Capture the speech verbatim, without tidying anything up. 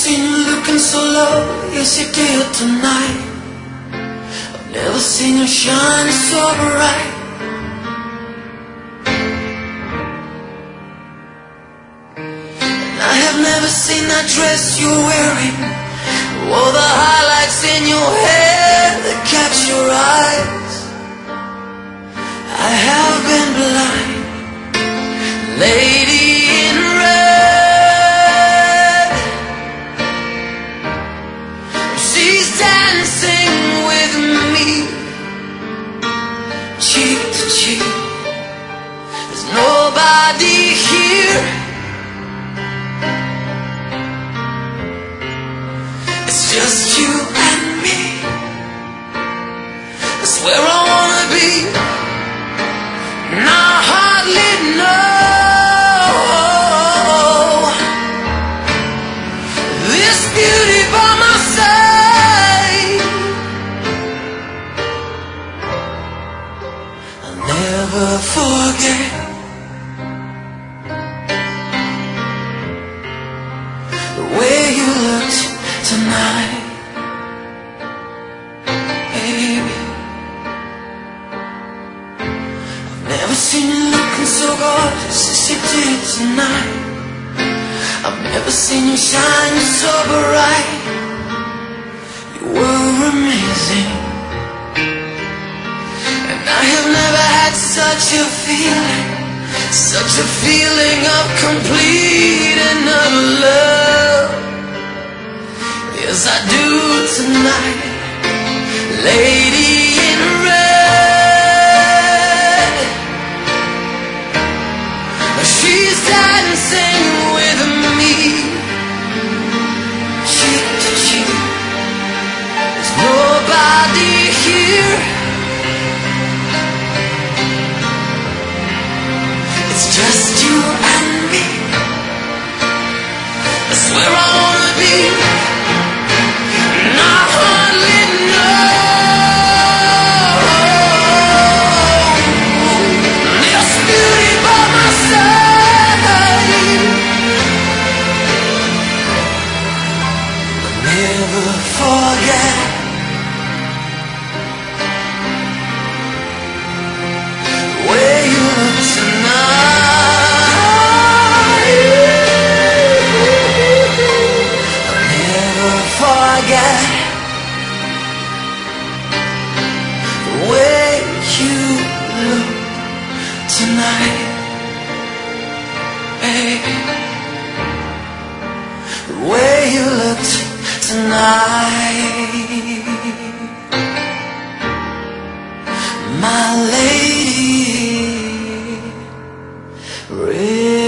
seen you looking so low, yes you did tonight. I've never seen you shine so bright. And I have never seen that dress you're wearing, or the highlights in your hair that catch your eyes. I have been blind, lady in red. She's dancing with me, cheek to cheek. There's nobody here. It's just you and me. That's where I wanna be. And I hardly know this beauty by my side. I'll never forget the way you looked tonight, baby. Never seen you looking so gorgeous as you did tonight. I've never seen you shine so bright. You were amazing, and I have never had such a feeling, such a feeling of complete and utter love. Yes, I do tonight, lady in red. She's dancing with me, cheek to cheek. There's nobody here. It's just you and me. That's where I wanna be. And I hardly know this beauty by my side. Never forget the way you look tonight. I'll never forget the way you look tonight, baby. The way you looked tonight, my lady.